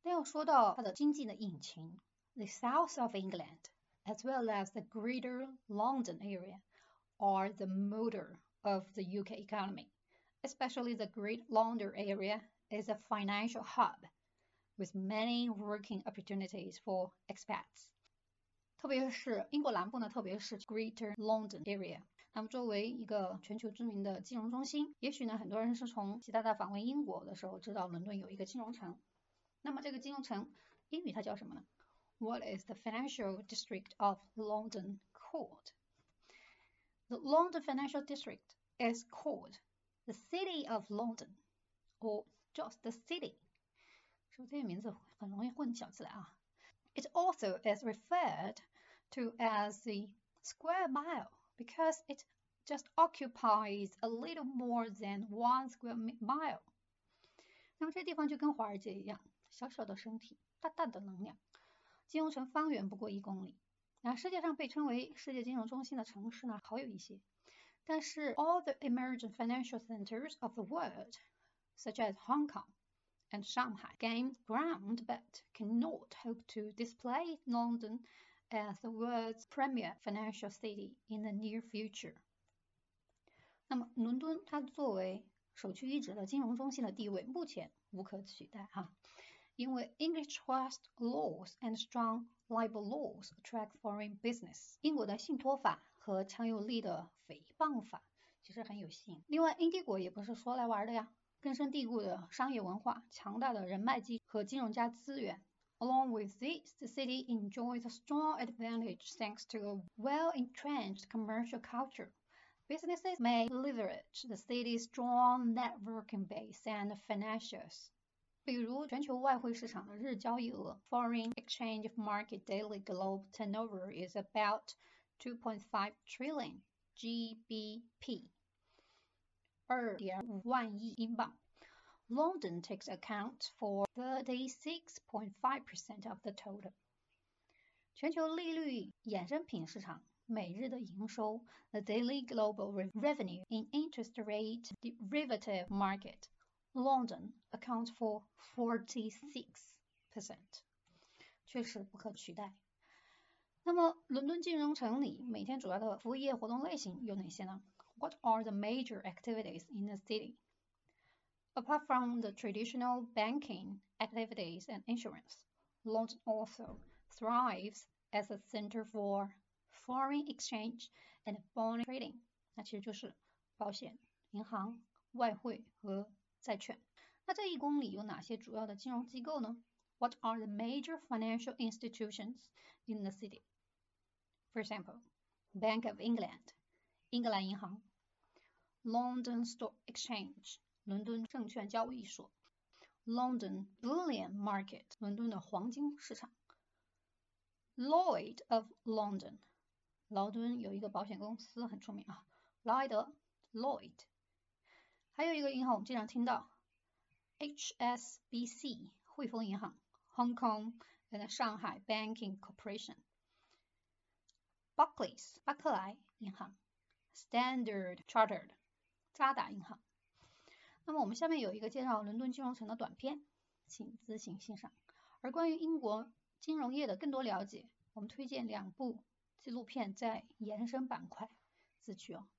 但要说到它的经济的引擎 ，the south of England, as well as the greater London area, are the motor of the UK economy. Especially the Great London area is a financial hub with many working opportunities for expats. 特别是英国南部呢，特别是 Greater London area。那么作为一个全球知名的金融中心，也许呢很多人是从习大大访问英国的时候知道伦敦有一个金融城。那么这个金融城英语它叫什么呢？ What is the financial district of London called? The London Financial District is called the City of London, or just the city. 是不是这些名字很容易混淆起来啊？ It also is referred to as the square mile because it just occupies a little more than 1 square mile. 那么这地方就跟华尔街一样，小小的身体，大大的能量。金融城方圆不过1公里。那世界上被称为世界金融中心的城市呢，好有一些。但是 all the emerging financial centers of the world, such as Hong Kong and Shanghai, gain ground but cannot hope to displace London as the world's premier financial city in the near future. 那么伦敦它作为首屈一指的金融中心的地位目前无可取代哈，因为 English trust laws and strong libel laws attract foreign business. 英国的信托法和强有力的诽谤法其实很有吸引。另外，英帝国也不是说来玩的呀，根深蒂固的商业文化、强大的人脉基和金融家资源。Along with this, the city enjoys a strong advantage thanks to a well-entrenched commercial culture. Businesses may leverage the city's strong networking base and financials. 比如全球外汇市场的日交易额 Foreign Exchange Market Daily Global Turnover is about 2.5 trillion GBP, 2.5万亿英镑。London takes account for 36.5% of the total. 全球利率衍生品市场每日的营收 The daily global revenue in interest rate derivative market, London accounts for 46%. 确实不可取代。那么伦敦金融城里每天主要的服务业活动类型有哪些呢？ What are the major activities in the city? Apart from the traditional banking activities and insurance, London also thrives as a center for foreign exchange and bond trading. 那其实就是保险、银行、外汇和债券。那这1公里有哪些主要的金融机构呢？ What are the major financial institutions in the city? For example, Bank of England, 英格兰银行 London Stock Exchange, 伦敦证券交易所 London Bullion Market, 伦敦的黄金市场 Lloyd of London, 劳敦有一个保险公司很出名啊，劳埃德 Lloyd。 还有一个银行我们经常听到 HSBC 汇丰银行 Hong Kong and Shanghai Banking Corporation, Barclays 巴克莱银行 Standard Chartered 渣打银行。那么我们下面有一个介绍伦敦金融城的短片，请自行欣赏。而关于英国金融业的更多了解，我们推荐2部纪录片在延伸板块自取哦。